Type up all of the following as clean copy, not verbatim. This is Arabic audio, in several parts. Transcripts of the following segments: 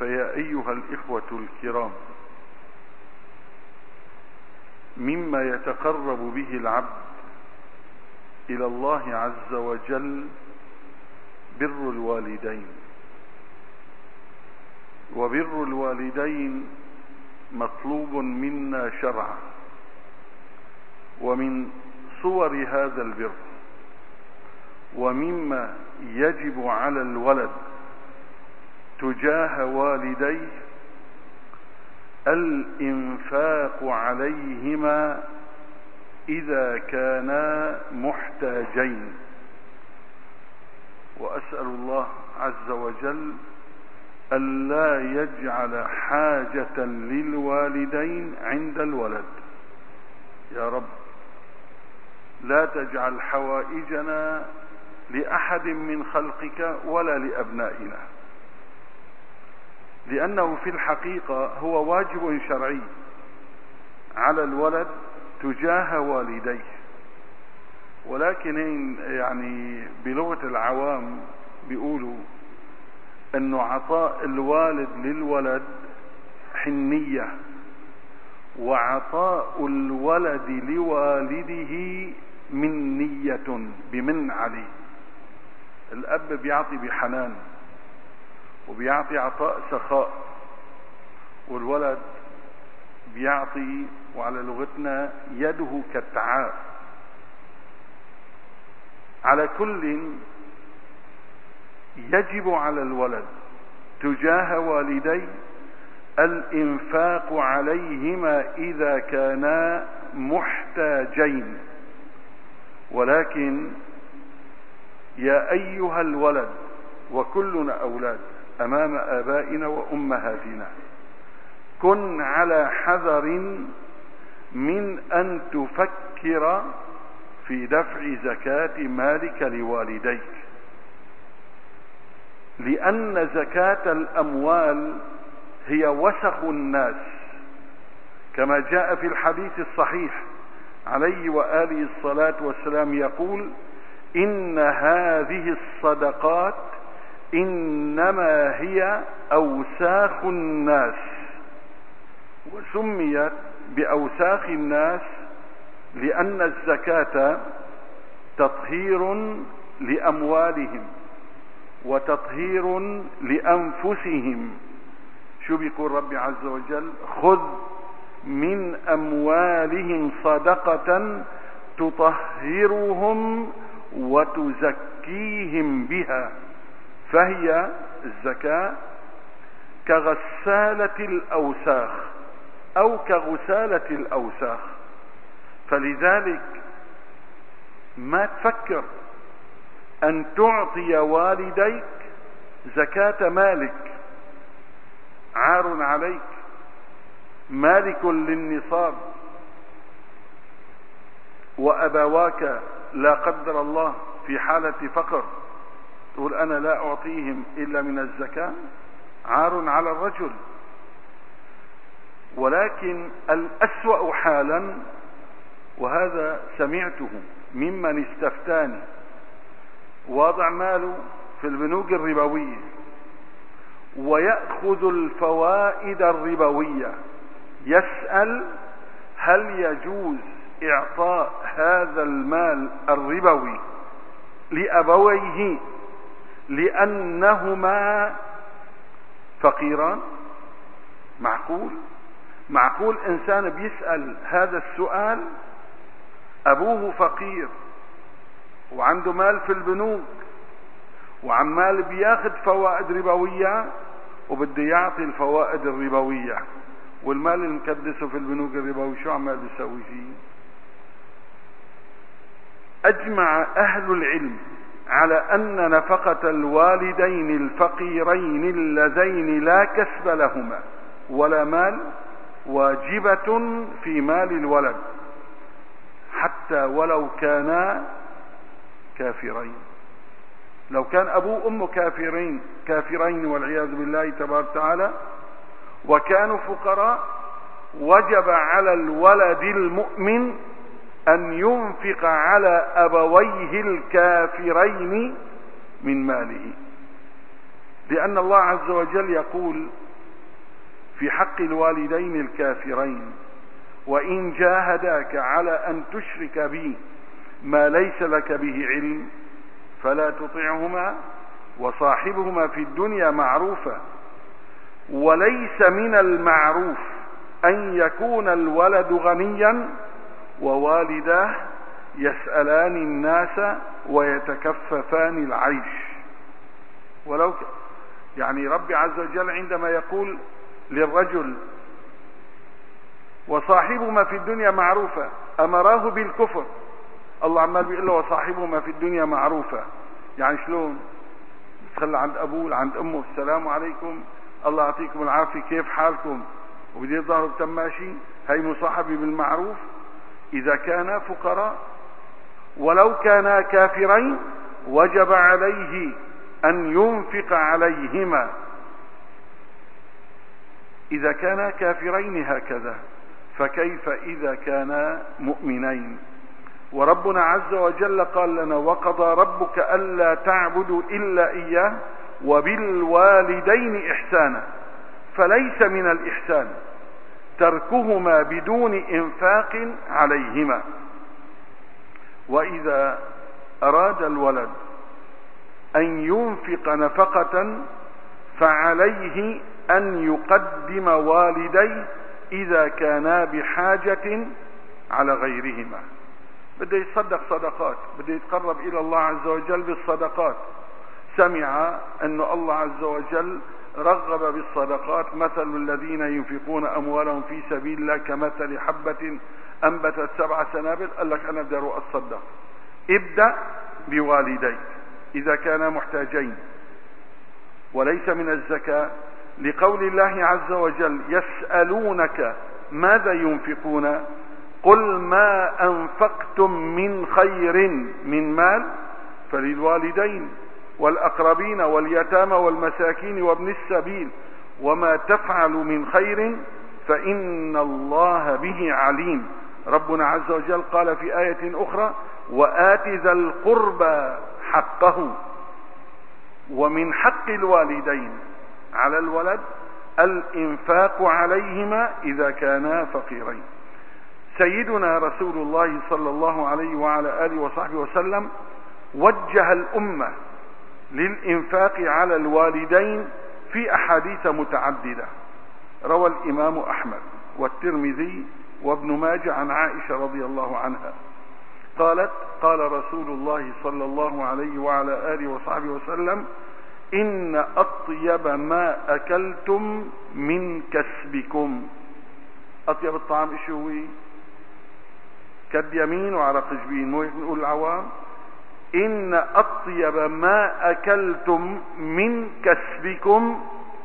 فيا أيها الإخوة الكرام، مما يتقرب به العبد إلى الله عز وجل بر الوالدين، وبر الوالدين مطلوب منا شرعا. ومن صور هذا البر ومما يجب على الولد تجاه والديه الإنفاق عليهما إذا كانا محتاجين. وأسأل الله عز وجل ألا يجعل حاجة للوالدين عند الولد. يا رب لا تجعل حوائجنا لأحد من خلقك ولا لأبنائنا، لأنه في الحقيقة هو واجب شرعي على الولد تجاه والديه. ولكن يعني بلغة العوام بيقولوا أنه عطاء الوالد للولد حنية، وعطاء الولد لوالده منية بمن عليه. الأب بيعطي بحنان وبيعطي عطاء سخاء، والولد بيعطي وعلى لغتنا يده كالتعاف. على كل يجب على الولد تجاه والديه الإنفاق عليهما إذا كانا محتاجين. ولكن يا أيها الولد، وكلنا أولاد أمام آبائنا وأمهاتنا، كن على حذر من أن تفكر في دفع زكاة مالك لوالديك، لأن زكاة الأموال هي وسخ الناس، كما جاء في الحديث الصحيح عليه وآله الصلاة والسلام يقول: إن هذه الصدقات إنما هي أوساخ الناس. وسميت بأوساخ الناس لأن الزكاة تطهير لأموالهم وتطهير لأنفسهم. شو بيقول ربي عز وجل؟ خذ من أموالهم صدقة تطهرهم وتزكيهم بها. فهي الزكاة كغسالة الأوساخ أو كغسالة الأوساخ. فلذلك ما تفكر أن تعطي والديك زكاة مالك، عار عليك، مالك للنصاب، وأبواك لا قدر الله في حالة فقر تقول أنا لا أعطيهم إلا من الزكاة، عار على الرجل. ولكن الأسوأ حالا، وهذا سمعته ممن استفتاني، واضع ماله في البنوك الربوية ويأخذ الفوائد الربوية، يسأل هل يجوز إعطاء هذا المال الربوي لأبويه لأنهما فقيران؟ معقول إنسان بيسأل هذا السؤال؟ أبوه فقير وعنده مال في البنوك وعمال بياخد فوائد ربوية وبده يعطي الفوائد الربوية، والمال المكدسه في البنوك الربوي شو عمال بيسوي فيه؟ أجمع أهل العلم على أن نفقة الوالدين الفقيرين اللذين لا كسب لهما ولا مال واجبة في مال الولد، حتى ولو كانا كافرين. لو كان أبوه وأمه كافرين والعياذ بالله تبارك وتعالى وكانوا فقراء، وجب على الولد المؤمن أن ينفق على أبويه الكافرين من ماله، لأن الله عز وجل يقول في حق الوالدين الكافرين: وإن جاهداك على أن تشرك بي ما ليس لك به علم فلا تطعهما وصاحبهما في الدنيا معروفا. وليس من المعروف أن يكون الولد غنيا ووالداه يسألان الناس ويتكففان العيش. ولو يعني رب عز وجل عندما يقول للرجل: وصاحبهما في الدنيا معروفة، أمراه بالكفر. الله عمال بيقول له: وصاحبهما في الدنيا معروفة. يعني شلون؟ تخلى عند أبوه عند أمه: السلام عليكم، الله يعطيكم العافية، كيف حالكم؟ وبدي يظهر بتماشي. هي مصاحبة بالمعروف إذا كانا فقراء. ولو كانا كافرين وجب عليه أن ينفق عليهما إذا كانا كافرين هكذا، فكيف إذا كانا مؤمنين؟ وربنا عز وجل قال لنا: وقضى ربك ألا تعبدوا إلا إياه وبالوالدين إحسانا. فليس من الإحسان تركهما بدون إنفاق عليهما. وإذا أراد الولد أن ينفق نفقة فعليه أن يقدم والديه إذا كانا بحاجة على غيرهما. بده يتصدق صدقات، بده يتقرب إلى الله عز وجل بالصدقات. سمع أن الله عز وجل رغب بالصدقات: مثل الذين ينفقون أموالهم في سبيل الله كمثل حبة أنبتت 7 سنابل. قال لك: أنا بدي أروح أتصدق. ابدأ بوالديك إذا كانا محتاجين. وليس من الزكاة لقول الله عز وجل: يسألونك ماذا ينفقون قل ما أنفقتم من خير من مال فللوالدين والأقربين واليتامى والمساكين وابن السبيل وما تفعل من خير فإن الله به عليم. ربنا عز وجل قال في آية أخرى: وآت ذا القربى حقه. ومن حق الوالدين على الولد الإنفاق عليهما إذا كانا فقيرين. سيدنا رسول الله صلى الله عليه وعلى آله وصحبه وسلم وجه الأمة للإنفاق على الوالدين في أحاديث متعددة. روى الإمام أحمد والترمذي وابن ماجه عن عائشة رضي الله عنها قالت: قال رسول الله صلى الله عليه وعلى آله وصحبه وسلم: إن أطيب ما أكلتم من كسبكم. أطيب الطعام إيش هو؟ كد يمين وعرق جبين، مو هيك بنقول العوام؟ إن أطيب ما أكلتم من كسبكم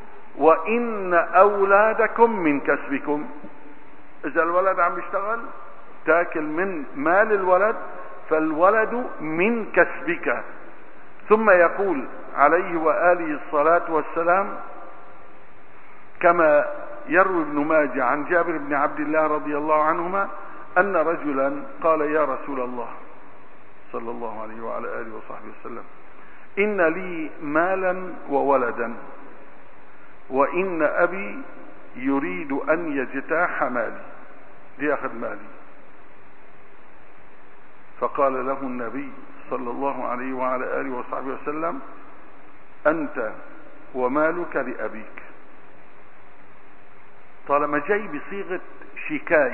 وإن أولادكم من كسبكم. إذا الولد عم يشتغل تاكل من مال الولد، فالولد من كسبك. ثم يقول عليه وآله الصلاة والسلام كما يروي ابن ماجه عن جابر بن عبد الله رضي الله عنهما أن رجلا قال: يا رسول الله صلى الله عليه وعلى آله وصحبه وسلم: إن لي مالا وولدا وإن أبي يريد أن يجتاح مالي ليأخذ مالي. فقال له النبي صلى الله عليه وعلى آله وصحبه وسلم: أنت ومالك لأبيك. طالما جاي بصيغة شكاية: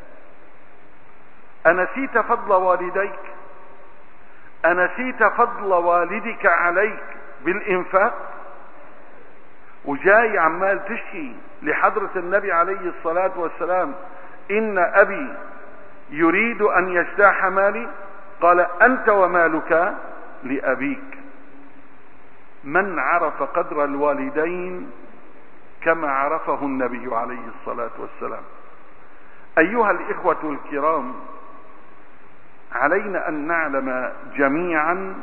أنسيت فضل والديك؟ أنسيت فضل والدك عليك بالإنفاق؟ وجاي عمال تشكي لحضرة النبي عليه الصلاة والسلام: إن أبي يريد أن يجتاح مالي. قال: أنت ومالك لأبيك. من عرف قدر الوالدين كما عرفه النبي عليه الصلاة والسلام. أيها الإخوة الكرام، علينا أن نعلم جميعا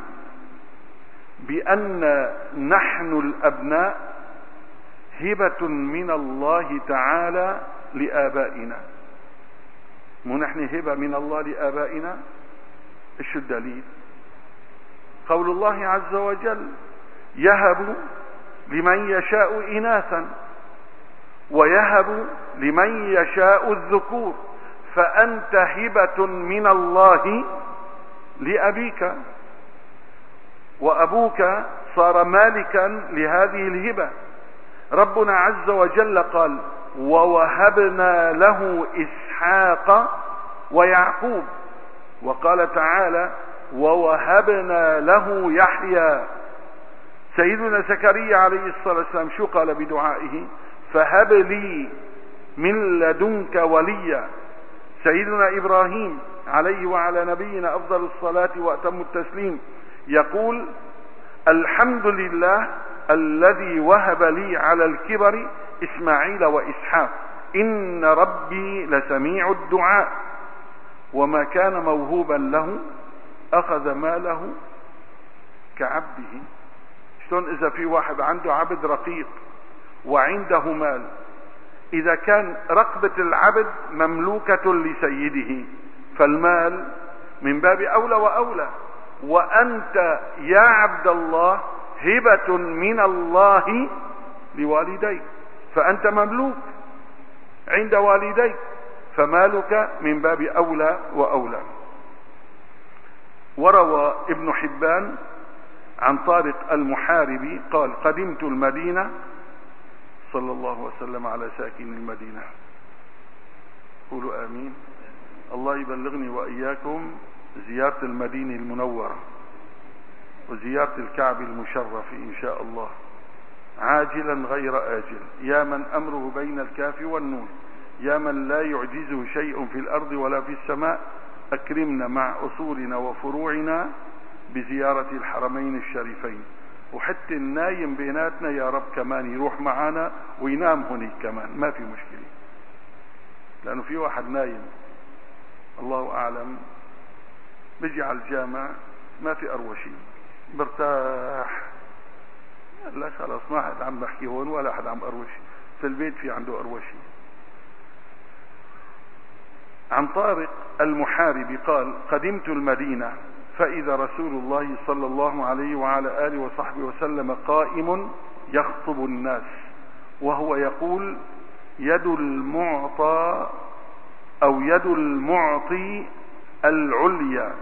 بأن نحن الأبناء هبة من الله تعالى لآبائنا. مو نحن هبة من الله لآبائنا؟ ايش الدليل؟ قول الله عز وجل: يهب لمن يشاء إناثا ويهب لمن يشاء الذكور، فأنت هبة من الله لأبيك، وأبوك صار مالكا لهذه الهبة. ربنا عز وجل قال ووهبنا له إسحاق ويعقوب، وقال تعالى ووهبنا له يحيى. سيدنا زكريا عليه الصلاة والسلام شو قال بدعائه؟ فهب لي من لدنك وليا. سيدنا إبراهيم عليه وعلى نبينا أفضل الصلاة وأتم التسليم يقول الحمد لله الذي وهب لي على الكبر إسماعيل وإسحاق إن ربي لسميع الدعاء. وما كان موهوبا له أخذ ماله كعبده. شلون إذا في واحد عنده عبد رقيق وعنده مال، إذا كان رقبة العبد مملوكة لسيده فالمال من باب أولى وأولى. وأنت يا عبد الله هبة من الله لوالديك، فأنت مملوك عند والديك، فمالك من باب أولى وأولى. وروى ابن حبان عن طارق المحاربي قال قدمت المدينة، صلى الله وسلم على ساكن المدينة. قولوا آمين. الله يبلغني وإياكم زيارة المدينة المنورة وزيارة الكعب المشرف إن شاء الله عاجلا غير آجل. يا من أمره بين الكاف والنون، يا من لا يعجزه شيء في الأرض ولا في السماء، أكرمنا مع أصولنا وفروعنا بزيارة الحرمين الشريفين. وحتى النايم بيناتنا يا رب كمان يروح معنا وينام هناك كمان، ما في مشكلة. لأنه في واحد نايم الله أعلم بيجي على الجامع ما في أروشي برتاح، لا خلاص ما حد عم بحكي هون ولا حد عم أروشي، في البيت في عنده أروشي. عن طارق المحاربي قال قدمت المدينة فإذا رسول الله صلى الله عليه وعلى آله وصحبه وسلم قائم يخطب الناس وهو يقول يد المعطى أو يد المعطي العليا،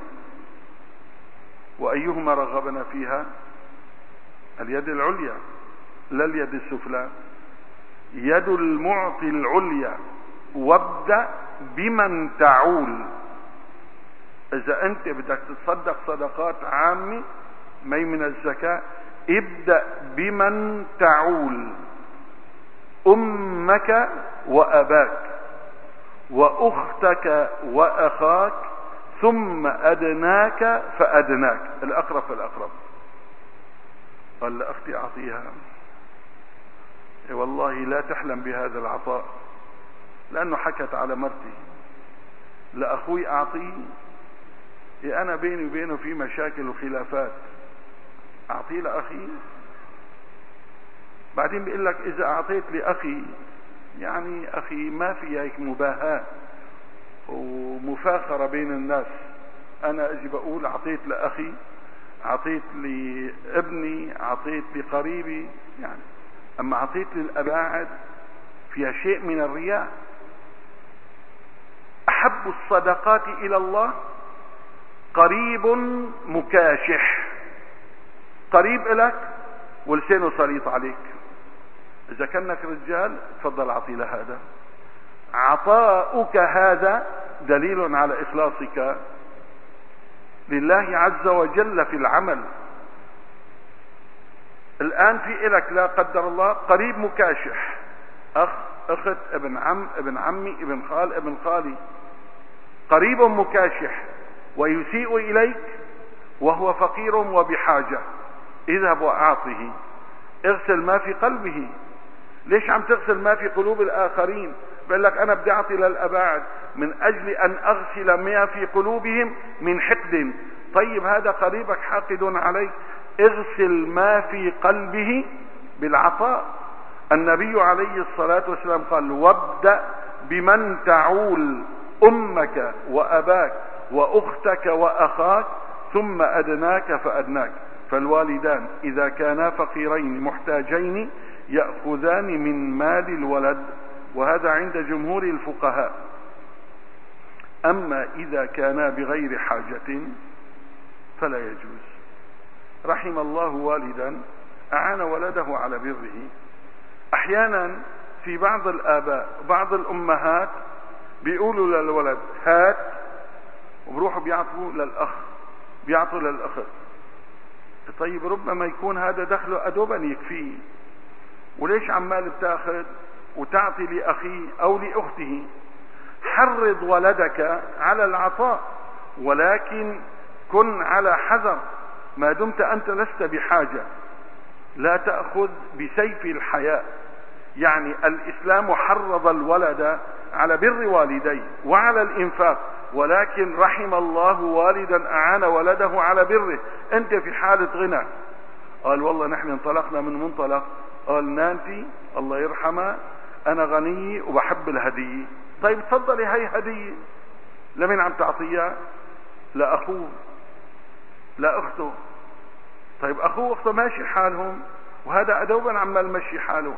وأيهما رغبنا فيها؟ اليد العليا لا اليد السفلى. يد المعطي العليا، وابدأ بمن تعول. إذا أنت بدك تتصدق صدقات عامة ما من الزكاة، ابدأ بمن تعول، أمك وأباك وأختك وأخاك ثم أدناك فأدناك، الأقرب فالأقرب. قال لأختي أعطيها، والله لا تحلم بهذا العطاء، لأنه حكت على مرتي. لأخوي أعطيه، أنا بيني وبينه في مشاكل وخلافات، أعطيه لأخي. بعدين بيقول لك إذا أعطيت لأخي يعني أخي ما في هيك مباهاة ومفاخرة بين الناس. أنا أجي بقول أعطيت لأخي، أعطيت لابني، أعطيت لقريبي يعني. أما أعطيت للأباعد فيها شيء من الرياء. أحب الصدقات إلى الله قريب مكاشح، قريب إلك ولسانه سليط عليك. إذا كانك رجال تفضل أعطي لهذا. عطاؤك هذا دليل على إخلاصك لله عز وجل في العمل. الآن في إلك لا قدر الله قريب مكاشح، أخ، أخت، ابن عم، ابن عمي، ابن خال، ابن خالي، قريب مكاشح ويسيء إليك وهو فقير وبحاجة. اذهب وأعطه، اغسل ما في قلبه. ليش عم تغسل ما في قلوب الآخرين؟ بقول لك أنا بدي أعطي للأباعد من أجل أن أغسل ما في قلوبهم من حقد. طيب هذا قريبك حاقد عليك، اغسل ما في قلبه بالعطاء. النبي عليه الصلاة والسلام قال وابدأ بمن تعول، أمك وأباك وأختك وأخاك ثم أدناك فأدناك. فالوالدان إذا كانا فقيرين محتاجين يأخذان من مال الولد، وهذا عند جمهور الفقهاء. أما إذا كانا بغير حاجة فلا يجوز. رحم الله والدا أعان ولده على بره. أحيانا في بعض الآباء بعض الأمهات بيقولوا للولد هات، وبروحوا بيعطوا للأخ، بيعطوا للأخت. طيب ربما يكون هذا دخله أدوبا يكفيه، وليش عمال بتاخذ وتعطي لأخيه أو لأخته؟ حرض ولدك على العطاء، ولكن كن على حذر ما دمت أنت لست بحاجة. لا تأخذ بسيف الحياء. يعني الإسلام حرض الولد على بر والديه وعلى الإنفاق، ولكن رحم الله والدا أعان ولده على بره. أنت في حالة غنى، قال والله نحن انطلقنا من منطلق، قال نانتي الله يرحمها أنا غني وبحب الهدية. طيب تفضلي هاي هدية. لمن عم تعطيها؟ لأخوه لأخته. طيب أخوه وأخته ماشي حالهم، وهذا أدوبا عمال مشي حاله.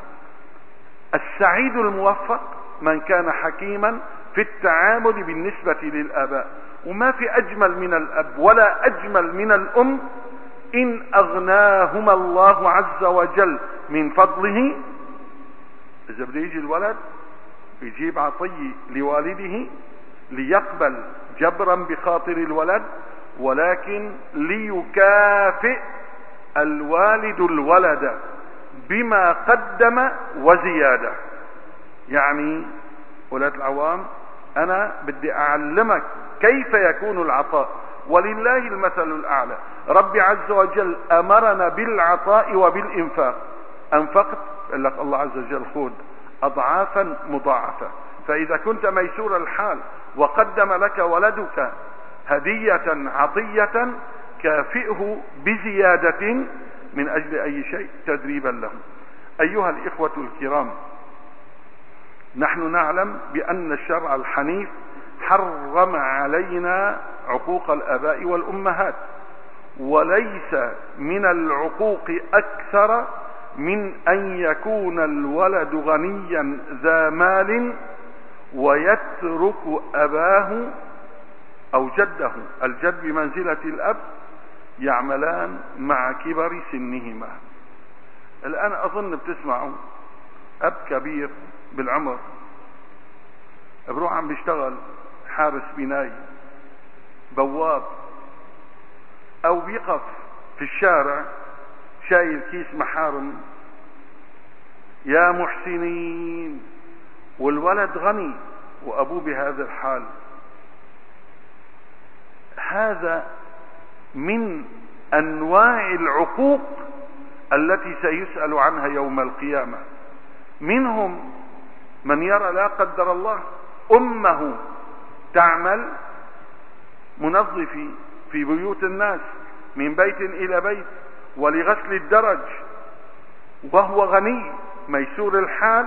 السعيد الموفق من كان حكيما في التعامل بالنسبة للآباء. وما في أجمل من الأب ولا أجمل من الأم إن أغناهما الله عز وجل من فضله. إذا بده يجي الولد يجيب عطية لوالده ليقبل جبرا بخاطر الولد، ولكن ليكافئ الوالد الولد بما قدم وزيادة. يعني ولاة العوام أنا بدي أعلمك كيف يكون العطاء، ولله المثل الأعلى. ربي عز وجل أمرنا بالعطاء وبالإنفاق. أنفقت قال لك الله عز وجل خذ أضعافا مضاعفة. فإذا كنت ميسور الحال وقدم لك ولدك هدية عطية كافئه بزيادة من أجل أي شيء تدريبا له. أيها الإخوة الكرام، نحن نعلم بأن الشرع الحنيف حرم علينا عقوق الآباء والأمهات، وليس من العقوق أكثر من أن يكون الولد غنيا ذا مال ويترك أباه أو جده، الجد بمنزلة الأب، يعملان مع كبر سنهما. الآن أظن بتسمعوا أب كبير بالعمر بروح عم بيشتغل حارس بناي، بواب، أو بيقف في الشارع شايل كيس محارم يا محسنين، والولد غني وأبوه بهذا الحال. هذا من أنواع العقوق التي سيسأل عنها يوم القيامة. منهم من يرى لا قدر الله أمه تعمل منظفة في بيوت الناس من بيت إلى بيت ولغسل الدرج، وهو غني ميسور الحال،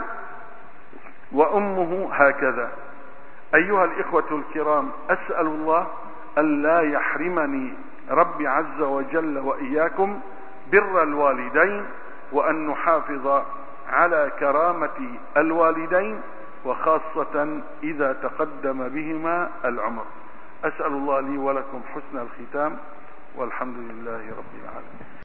وأمه هكذا. أيها الإخوة الكرام، أسأل الله أن لا يحرمني ربي عز وجل وإياكم بر الوالدين، وأن نحافظ على كرامة الوالدين، وخاصة إذا تقدم بهما العمر. أسأل الله لي ولكم حسن الختام، والحمد لله رب العالمين.